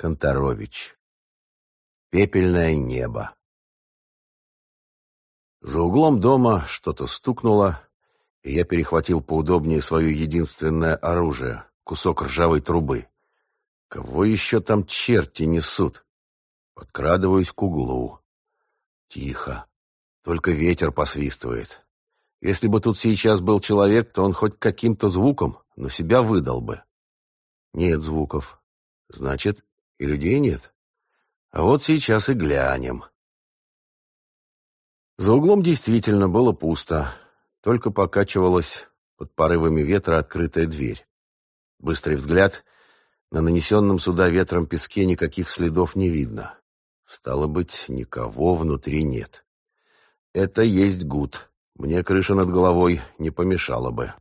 Канторович. Пепельное небо. За углом дома что-то стукнуло, и я перехватил поудобнее свое единственное оружие — кусок ржавой трубы. Кого еще там черти несут? Подкрадываюсь к углу. Тихо. Только ветер посвистывает. Если бы тут сейчас был человек, то он хоть каким-то звуком, но себя выдал бы. Нет звуков. Значит, и людей нет. А вот сейчас и глянем. За углом действительно было пусто. Только покачивалась под порывами ветра открытая дверь. Быстрый взгляд. На нанесенном сюда ветром песке никаких следов не видно. Стало быть, никого внутри нет. Это есть гуд. Мне крыша над головой не помешала бы.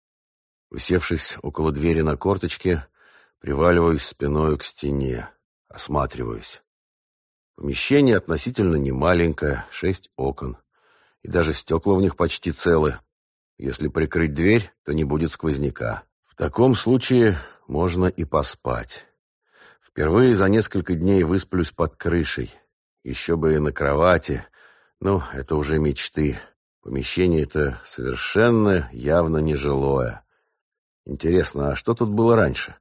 Усевшись около двери на корточке, приваливаюсь спиною к стене. Осматриваюсь. Помещение относительно немаленькое, 6 окон. И даже стекла в них почти целы. Если прикрыть дверь, то не будет сквозняка. В таком случае можно и поспать. Впервые за несколько дней высплюсь под крышей. Еще бы и на кровати. Ну, это уже мечты. Помещение это совершенно явно нежилое. Интересно, а что тут было раньше?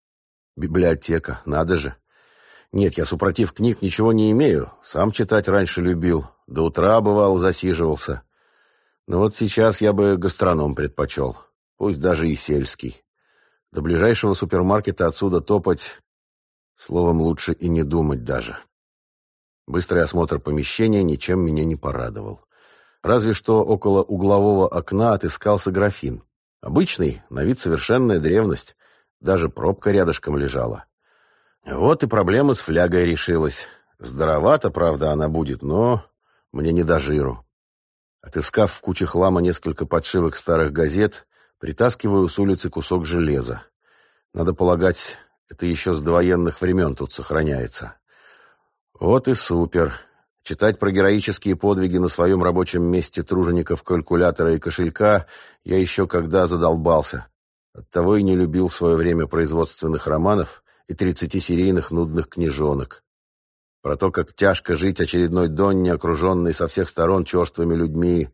Библиотека, надо же. Нет, я супротив книг ничего не имею. Сам читать раньше любил. До утра, бывало, засиживался. Но вот сейчас я бы гастроном предпочел. Пусть даже и сельский. До ближайшего супермаркета отсюда топать, словом, лучше и не думать даже. Быстрый осмотр помещения ничем меня не порадовал. Разве что около углового окна отыскался графин. Обычный, на вид совершенная древность. Даже пробка рядышком лежала. Вот и проблема с флягой решилась. Здоровата, правда, она будет, но мне не до жиру. Отыскав в куче хлама несколько подшивок старых газет, притаскиваю с улицы кусок железа. Надо полагать, это еще с довоенных времен тут сохраняется. Вот и супер. Читать про героические подвиги на своем рабочем месте тружеников калькулятора и кошелька я еще когда задолбался. Оттого и не любил в свое время производственных романов и 30-серийных нудных книжонок. Про то, как тяжко жить очередной Донне, окруженной со всех сторон черствыми людьми.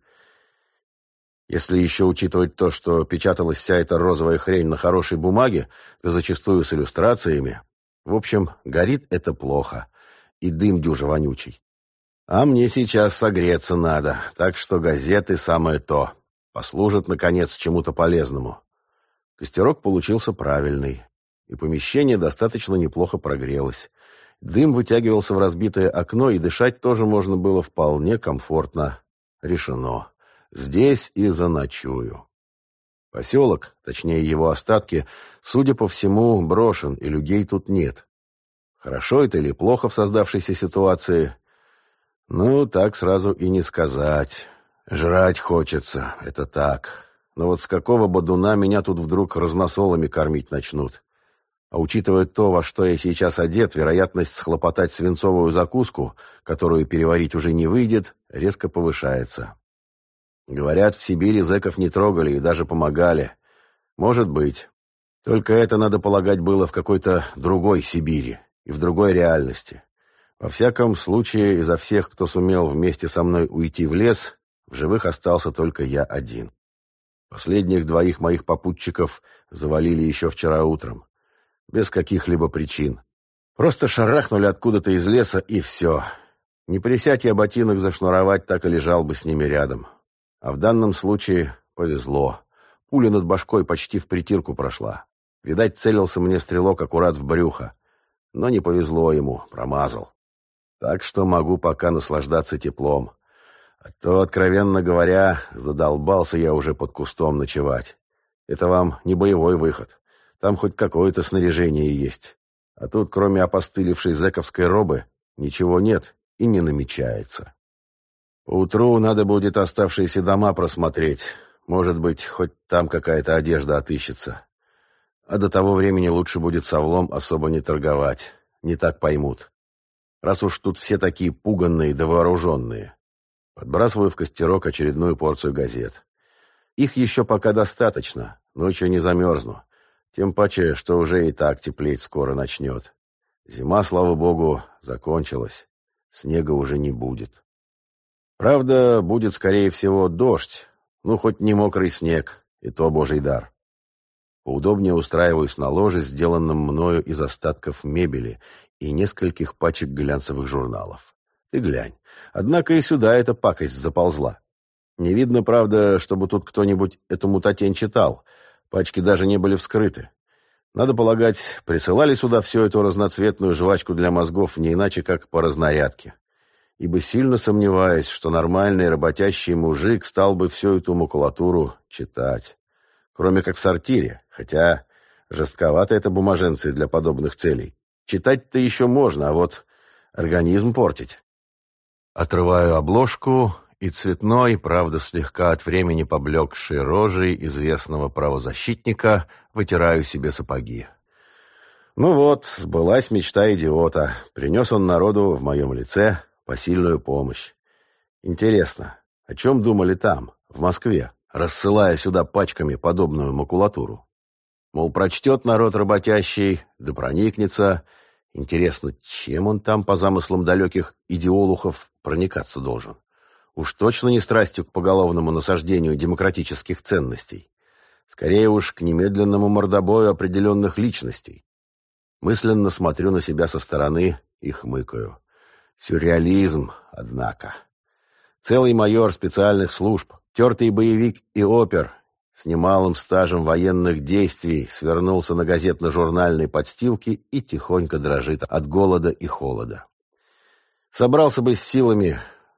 Если еще учитывать то, что печаталась вся эта розовая хрень на хорошей бумаге, да зачастую с иллюстрациями. В общем, горит это плохо. И дым дюжа вонючий. А мне сейчас согреться надо, так что газеты самое то. Послужат, наконец, чему-то полезному. Костерок получился правильный. И помещение достаточно неплохо прогрелось. Дым вытягивался в разбитое окно, и дышать тоже можно было вполне комфортно. Решено. Здесь и заночую. Поселок, точнее его остатки, судя по всему, брошен, и людей тут нет. Хорошо это или плохо в создавшейся ситуации? Ну, так сразу и не сказать. Жрать хочется, это так. Но вот с какого бодуна меня тут вдруг разносолами кормить начнут? А учитывая то, во что я сейчас одет, вероятность схлопотать свинцовую закуску, которую переварить уже не выйдет, резко повышается. Говорят, в Сибири зэков не трогали и даже помогали. Может быть. Только это, надо полагать, было в какой-то другой Сибири и в другой реальности. Во всяком случае, изо всех, кто сумел вместе со мной уйти в лес, в живых остался только я один. Последних 2 моих попутчиков завалили еще вчера утром. Без каких-либо причин. Просто шарахнули откуда-то из леса, и все. Не присядь я ботинок зашнуровать, так и лежал бы с ними рядом. А в данном случае повезло. Пуля над башкой почти в притирку прошла. Видать, целился мне стрелок аккурат в брюхо. Но не повезло ему, промазал. Так что могу пока наслаждаться теплом. А то, откровенно говоря, задолбался я уже под кустом ночевать. Это вам не боевой выход. Там хоть какое-то снаряжение есть. А тут, кроме опостылевшей зэковской робы, ничего нет и не намечается. Поутру надо будет оставшиеся дома просмотреть. Может быть, хоть там какая-то одежда отыщется. А до того времени лучше будет совлом особо не торговать. Не так поймут. Раз уж тут все такие пуганные да вооруженные. Подбрасываю в костерок очередную порцию газет. Их еще пока достаточно, ночью не замерзну. Тем паче, что уже и так теплеть скоро начнет. Зима, слава богу, закончилась. Снега уже не будет. Правда, будет, скорее всего, дождь. Ну, хоть не мокрый снег, и то божий дар. Поудобнее устраиваюсь на ложе, сделанном мною из остатков мебели и нескольких пачек глянцевых журналов. Ты глянь. Однако и сюда эта пакость заползла. Не видно, правда, чтобы тут кто-нибудь эту мутатень читал. Пачки даже не были вскрыты. Надо полагать, присылали сюда всю эту разноцветную жвачку для мозгов не иначе, как по разнарядке. Ибо сильно сомневаюсь, что нормальный работящий мужик стал бы всю эту макулатуру читать. Кроме как в сортире, хотя жестковато это бумаженцы для подобных целей. Читать-то еще можно, а вот организм портить. Отрываю обложку, и цветной, правда слегка от времени поблекшей рожей известного правозащитника вытираю себе сапоги. Ну вот, сбылась мечта идиота. Принес он народу в моем лице посильную помощь. Интересно, о чем думали там, в Москве, рассылая сюда пачками подобную макулатуру? Мол, прочтет народ работящий, да проникнется. Интересно, чем он там, по замыслам далеких идеолухов, проникаться должен? Уж точно не страстью к поголовному насаждению демократических ценностей. Скорее уж к немедленному мордобою определенных личностей. Мысленно смотрю на себя со стороны и хмыкаю. Сюрреализм, однако. Целый майор специальных служб, тертый боевик и опер с немалым стажем военных действий свернулся на газетно-журнальной подстилке и тихонько дрожит от голода и холода. Собрался бы с силами,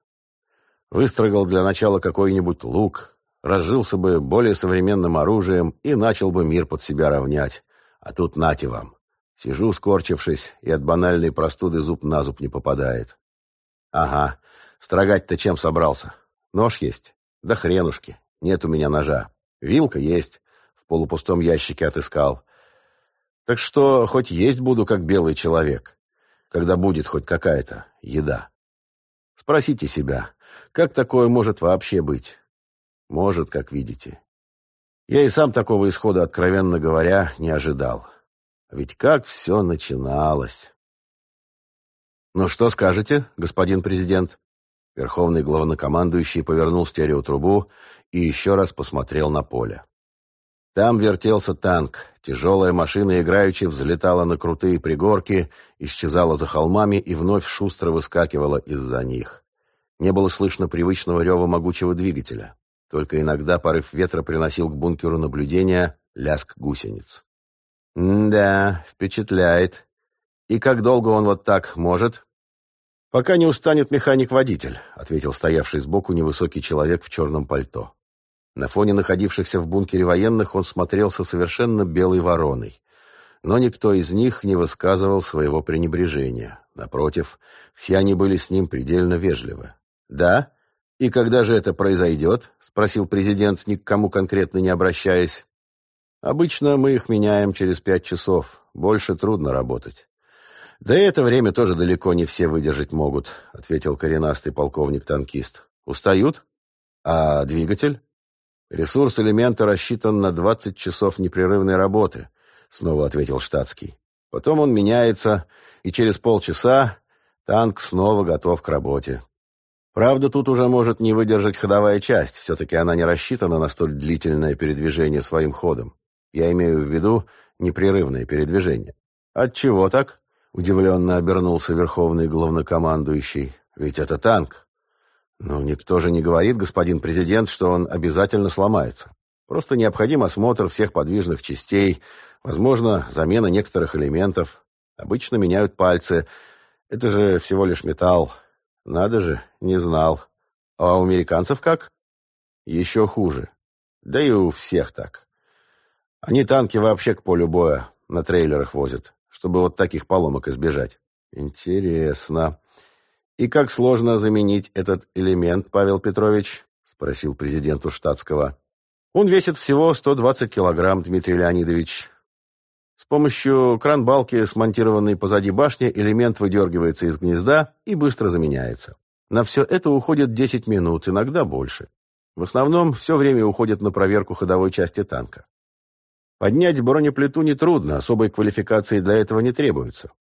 выстрогал для начала какой-нибудь лук, разжился бы более современным оружием и начал бы мир под себя равнять. А тут нате вам. Сижу, скорчившись, и от банальной простуды зуб на зуб не попадает. Ага, строгать-то чем собрался? Нож есть? Да хренушки, нет у меня ножа. Вилка есть, в полупустом ящике отыскал. Так что хоть есть буду, как белый человек, когда будет хоть какая-то еда. Спросите себя, как такое может вообще быть? Может, как видите. Я и сам такого исхода, откровенно говоря, не ожидал. Ведь как все начиналось. «Ну что скажете, господин президент?» Верховный главнокомандующий повернул стереотрубу и еще раз посмотрел на поле. Там вертелся танк. Тяжелая машина играючи взлетала на крутые пригорки, исчезала за холмами и вновь шустро выскакивала из-за них. Не было слышно привычного рева могучего двигателя. Только иногда порыв ветра приносил к бункеру наблюдения лязг гусениц. «Да, впечатляет. И как долго он вот так может?» «Пока не устанет механик-водитель», — ответил стоявший сбоку невысокий человек в черном пальто. На фоне находившихся в бункере военных он смотрелся совершенно белой вороной. Но никто из них не высказывал своего пренебрежения. Напротив, все они были с ним предельно вежливы. «Да? И когда же это произойдет?» — спросил президент, ни к кому конкретно не обращаясь. «Обычно мы их меняем через 5 часов. Больше трудно работать». «Да и это время тоже далеко не все выдержать могут», — ответил коренастый полковник-танкист. «Устают? А двигатель?» «Ресурс элемента рассчитан на 20 часов непрерывной работы», — снова ответил штатский. «Потом он меняется, и через полчаса танк снова готов к работе. Правда, тут уже может не выдержать ходовая часть, все-таки она не рассчитана на столь длительное передвижение своим ходом. Я имею в виду непрерывное передвижение». «Отчего так?» — удивленно обернулся верховный главнокомандующий. «Ведь это танк». «Ну, никто же не говорит, господин президент, что он обязательно сломается. Просто необходим осмотр всех подвижных частей, возможно, замена некоторых элементов. Обычно меняют пальцы. Это же всего лишь металл. Надо же, не знал. А у американцев как?» «Еще хуже. Да и у всех так. Они танки вообще к полю боя на трейлерах возят, чтобы вот таких поломок избежать». «Интересно. И как сложно заменить этот элемент, Павел Петрович?» — спросил президент у штатского. «Он весит всего 120 килограмм, Дмитрий Леонидович. С помощью кран-балки, смонтированной позади башни, элемент выдергивается из гнезда и быстро заменяется. На все это уходит 10 минут, иногда больше. В основном все время уходит на проверку ходовой части танка. Поднять бронеплиту нетрудно, особой квалификации для этого не требуется.